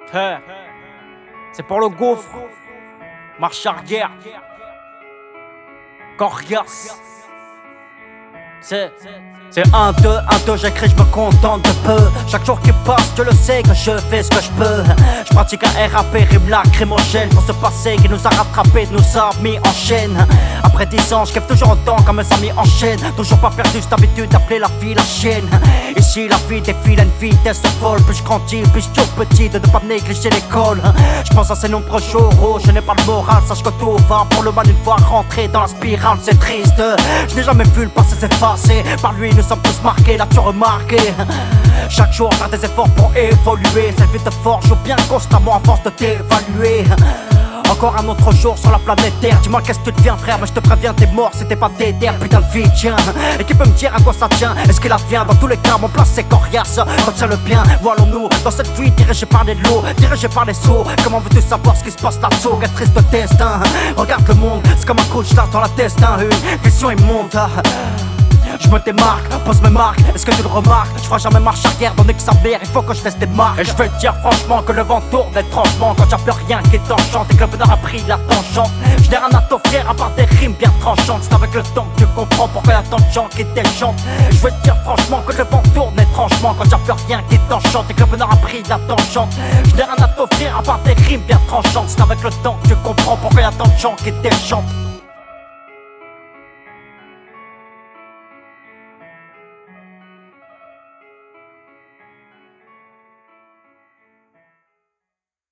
Hey, c'est pour le gouffre, marche arrière, coriace. C'est 1, 2, 1, 2, j'écris, je me contente de peu. Chaque jour qui passe, je le sais que je fais ce que je peux. Je pratique un RAP, rime lacrymogène pour ce passé qui nous a rattrapés, nous a mis en chaîne. Après 10 ans, je kiffe toujours autant comme mes amis en chaîne. Toujours pas perdu cette habitude d'appeler la vie la chienne. Ici la vie défile à une vitesse folle. Plus je grandis, plus je suis petit, de ne pas négliger l'école. Je pense à ces nombreux jours où je n'ai pas le moral. Sache que tout va pour le mal une fois rentré dans la spirale, c'est triste. Je n'ai jamais vu le passé s'effacer. Par lui nous sommes tous marqués, l'as-tu remarqué? Chaque jour faire des efforts pour évoluer. Cette vie te forge bien constamment à force de t'évaluer. Encore un autre jour sur la planète Terre. Dis-moi qu'est-ce que tu deviens frère, mais je te préviens t'es mort c'était pas déter. Putain le vie tient. Et qui peut me dire à quoi ça tient? Est-ce qu'il advient? Dans tous les cas mon plan c'est coriace. Retiens le bien, voilons-nous dans cette vie dirigée par les lots, dirigée par les sauts. Comment veux-tu savoir ce qui se passe là-dessous? Quel triste destin. Regarde le monde, c'est comme un couche là dans la destin. Une vision immonde. Je me démarque, pose mes marques, est-ce que tu le remarques? Je ferai jamais marche arrière, donner que sa mère, il faut que je teste des marques. Et je vais te dire franchement que le vent tourne étrangement quand y'a plus rien qui t'enchante et que le bonheur a pris la tangente. Je n'ai rien à t'offrir à part des rimes bien tranchantes. C'est avec le temps que tu comprends pourquoi y'a tant de gens qui t'échantent. Je vais te dire franchement que le vent tourne étrangement quand y'a plus rien qui t'enchante et que le bonheur a pris la tangente. Je n'ai rien à t'offrir à part des rimes bien tranchantes. C'est avec le temps que tu comprends pourquoi y'a tant de gens qui t'échantent.